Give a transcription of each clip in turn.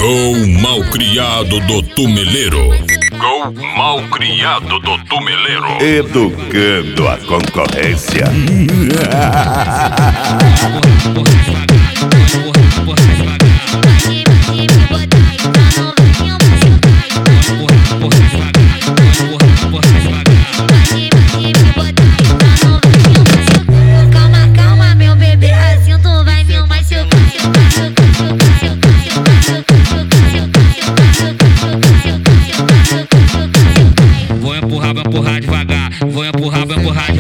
Gol Malcriado do Tumeleiro. Gol Malcriado do Tumeleiro. Educando a concorrência. Calma, meu bebê, assim tu vai me machucar. Vou empurrar devagar. Vou empurrar devagar.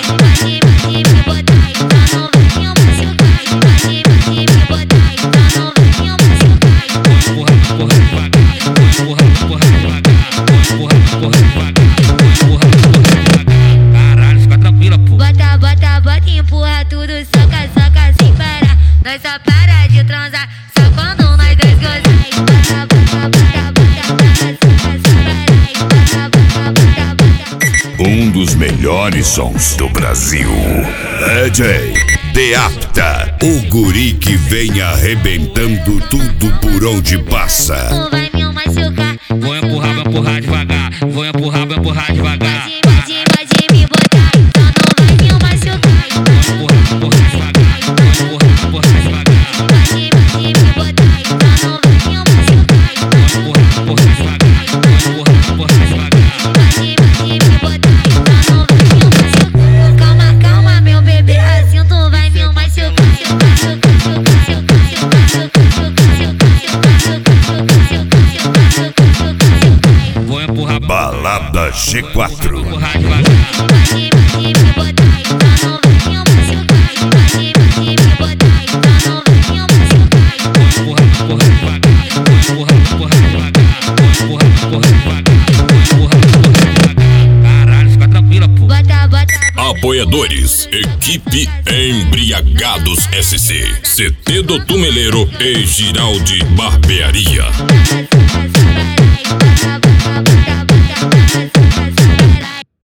Caralho, fica tranquila, pô. Bota, empurra tudo, soca sem parar. Nós só para de transar, só quando nós dois gozar. Um dos melhores sons do Brasil. DJ Deapta, o guri que vem arrebentando tudo por onde passa. Tu vai me machucar. Vou empurrar devagar. Vou empurrar devagar. Pode me botar, então não vai me machucar. Empurrar devagar. Empurrar devagar. Pode me botar, então não vai me machucar. Empurrar devagar. Empurrar devagar. Pode me botar, então não vai me machucar. Calma, meu bebê, assim tu vai me machucar. Vou empurrar. Balada G4. Empurrar devagar. Caralho, fica tranquila, pô. Apoiadores, Equipe Embriagados SC, CT do Tumeleiro e Giraldi Barbearia. Bota,